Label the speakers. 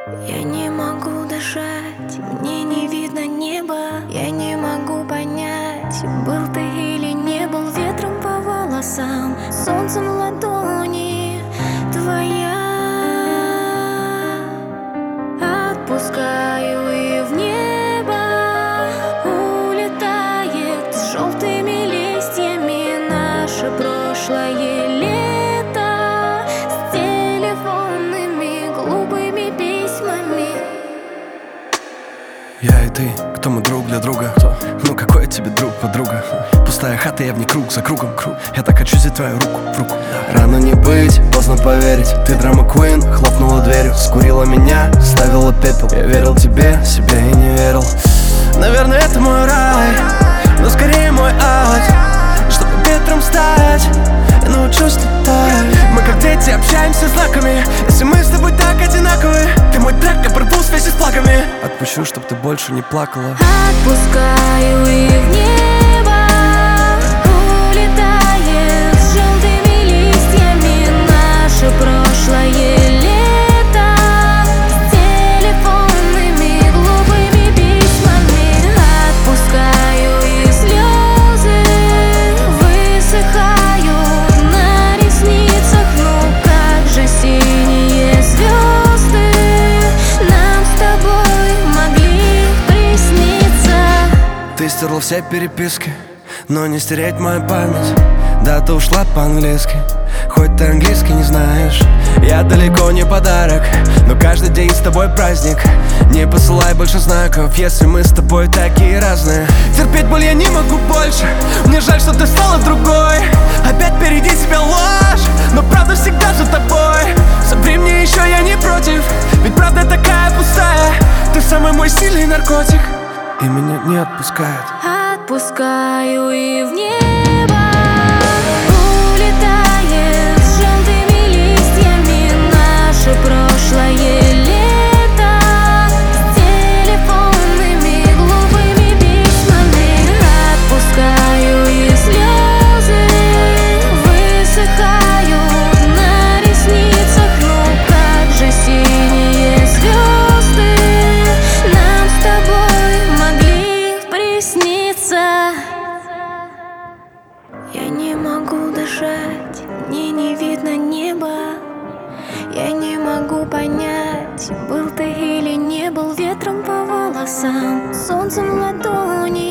Speaker 1: Я не могу дышать, мне не видно неба. Я не могу понять, был ты или не был. Ветром по волосам, солнцем в ладони твоя. Отпускаю и в небо улетает с желтыми листьями наше прошлое лето с телефонными глупыми письмами.
Speaker 2: Я и ты, кто мы друг для друга? Кто? Ну какой я тебе друг, подруга? Пустая хата, я в ней круг за кругом. Я так хочу взять твою руку в руку. Рано не быть, поздно поверить. Ты драма Куин, хлопнула дверью. Скурила меня, ставила пепел. Я верил тебе, себе и не верил. Наверное, это мой рай, но скорее мой ад. Чтобы ветром стать, я научусь летать. Мы как дети общаемся знаками. Если мы с тобой так одинаковы, ты мой трек, я порву связи с плаками. Отпущу, чтоб ты больше не плакала.
Speaker 1: Отпускаю и в небо улетает с желтыми листьями наше прошлое лето с телефонными глупыми письмами. Отпускаю и слезы высыхают на ресницах. Ну как же синие звезды нам с тобой могли присниться.
Speaker 2: Ты стерла все переписки, но не стереть мою память. Да, ты ушла по-английски, хоть ты английский не знаешь. Я далеко не подарок, но каждый день с тобой праздник. Не посылай больше знаков, если мы с тобой такие разные. Терпеть боль я не могу больше, мне жаль, что ты стала другой. Опять впереди тебя ложь, но правда всегда за тобой. Соври мне еще, я не против, ведь правда такая пустая. Ты самый мой сильный наркотик, и меня не отпускает.
Speaker 1: Отпускаю и в небо улетает с желтыми листьями наше прошлое лето с телефонными глупыми письмами. Отпускаю и слезы высыхают на ресницах. Ну как же синие звезды нам с тобой могли присниться. Я не могу дышать, мне не видно неба. Я не могу понять, был ты или не был. Ветром по волосам, солнцем в ладони